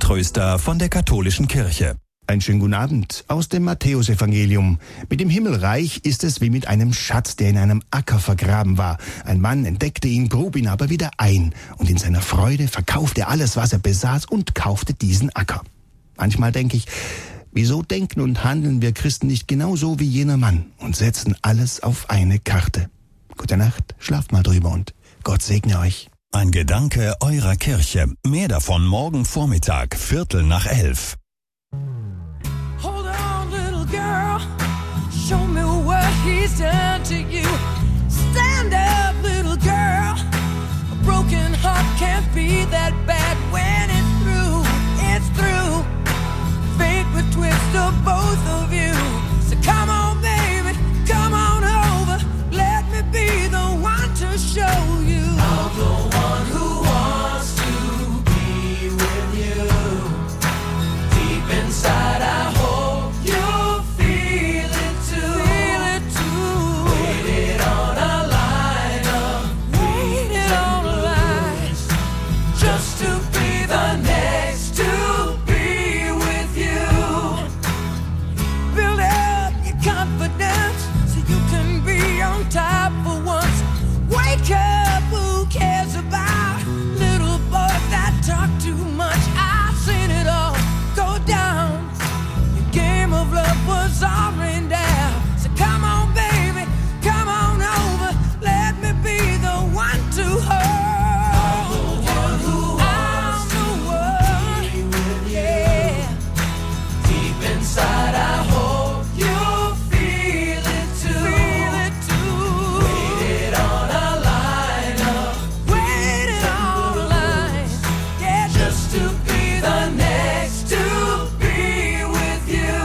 Heilströster von der katholischen Kirche. Einen schönen guten Abend aus dem Matthäusevangelium. Mit dem Himmelreich ist es wie mit einem Schatz, der in einem Acker vergraben war. Ein Mann entdeckte ihn, grub ihn aber wieder ein. Und in seiner Freude verkaufte er alles, was er besaß und kaufte diesen Acker. Manchmal denke ich, wieso denken und handeln wir Christen nicht genauso wie jener Mann und setzen alles auf eine Karte? Gute Nacht, schlaft mal drüber und Gott segne euch. Ein Gedanke eurer Kirche. Mehr davon morgen Vormittag, 11:45. Hold on, little girl, show me what he's done to you. Stand up, little girl, a broken heart can't be that bad when it's through, it's through. Fate would twist of both of you, so come on baby, come on over, let me be the one to show you. I'm the one who wants to be with you. Deep inside I hope you feel it too. Feel it too. Waited on a line of waited on a line just to be the next to be with you. Build up your confidence so you can be on top for once. Wake up, who cares about little boys that talk too much? I've seen it all go down. Your game of love was all rained down. So come on, baby, come on over. Let me be the one to hold. I'm the one, yeah. Deep inside, I hope you feel it too. Feel it too. Waited on a line of waited on a line, yeah, just to be the next to be with you.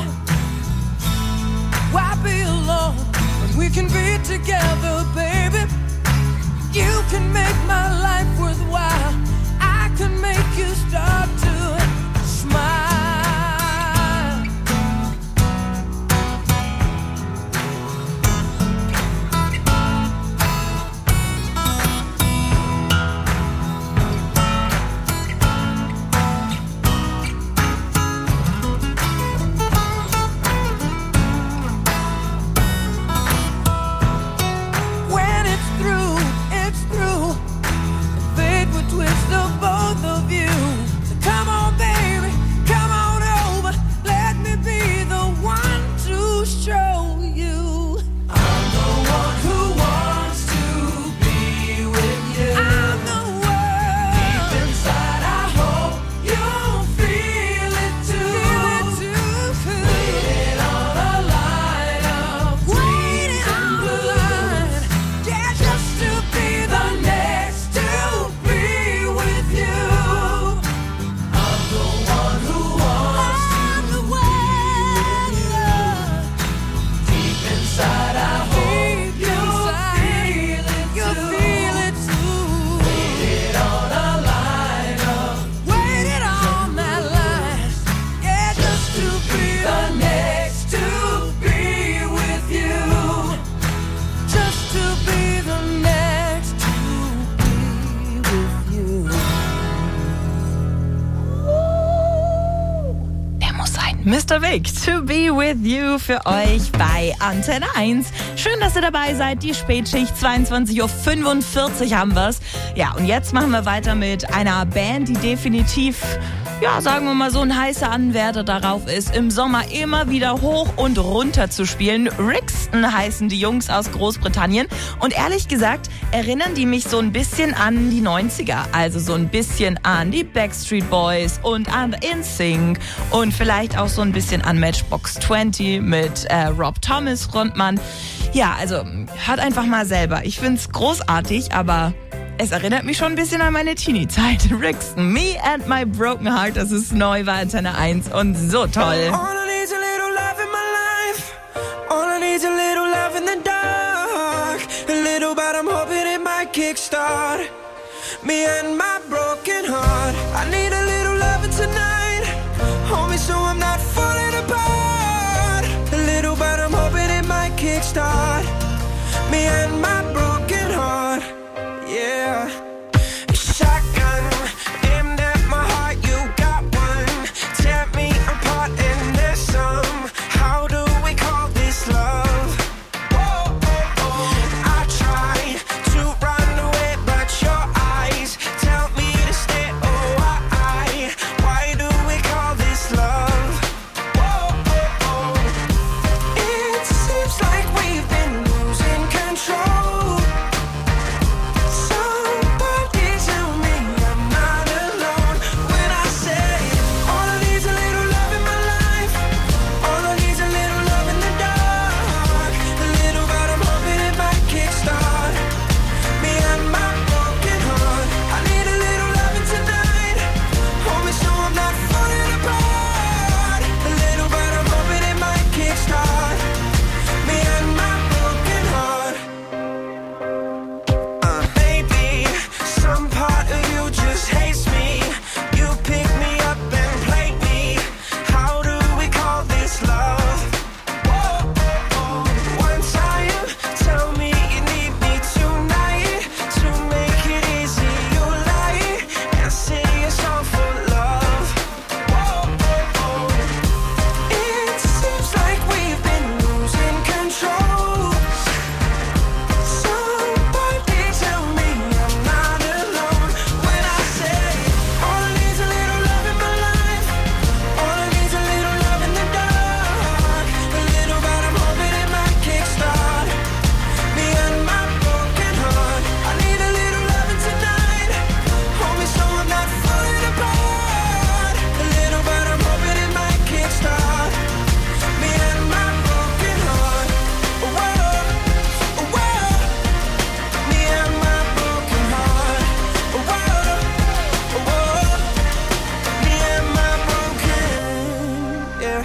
Why be alone when we can be together, baby? You can make my life worthwhile. I can make you start to smile. When it's through, it's through. Fate would twist of both of you. So come on, baby, come on over. Let me be the one to show you. I'm the one who wants to be with you. I'm the one. Deep inside, I hope you feel it too. Feel it too. Waiting on a line of waiting on a line. Yeah, just to be the next to be with you. I'm the one who wants to be with you. Deep inside, I hope you feel it too. Waited on a line of waited on that line. Yeah, just to be the next to be with you. Just to be the next to be with you. Der muss sein. Mr. Big, to be with you für euch bei Antenne 1. Schön, dass ihr dabei seid. Die Spätschicht, 22:45 Uhr haben wir's. Ja, und jetzt machen wir weiter mit einer Band, die definitiv, ja, sagen wir mal so ein heißer Anwärter darauf ist, im Sommer immer wieder hoch und runter zu spielen. Rixton heißen die Jungs aus Großbritannien. Und ehrlich gesagt erinnern die mich so ein bisschen an die 90er. Also so ein bisschen an die Backstreet Boys und an NSYNC und vielleicht auch so ein bisschen an Matchbox 20 mit Rob Thomas, Frontmann. Ja, also hört einfach mal selber. Ich find's großartig, aber es erinnert mich schon ein bisschen an meine Teenie-Zeit. Rixton, Me and My Broken Heart, das ist neu bei Antenne 1 und so toll. All I need's a little love in my life. All I need's a little love in the dark. A little, but I'm hoping it might kickstart me and my broken heart. I need a little loving tonight. Hold me so I'm not falling apart. A little, but I'm hoping it might kickstart me and my broken heart. Yeah. Shotgun aimed at my heart. You got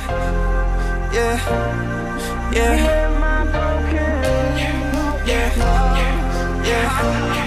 yeah, yeah, yeah, yeah, yeah.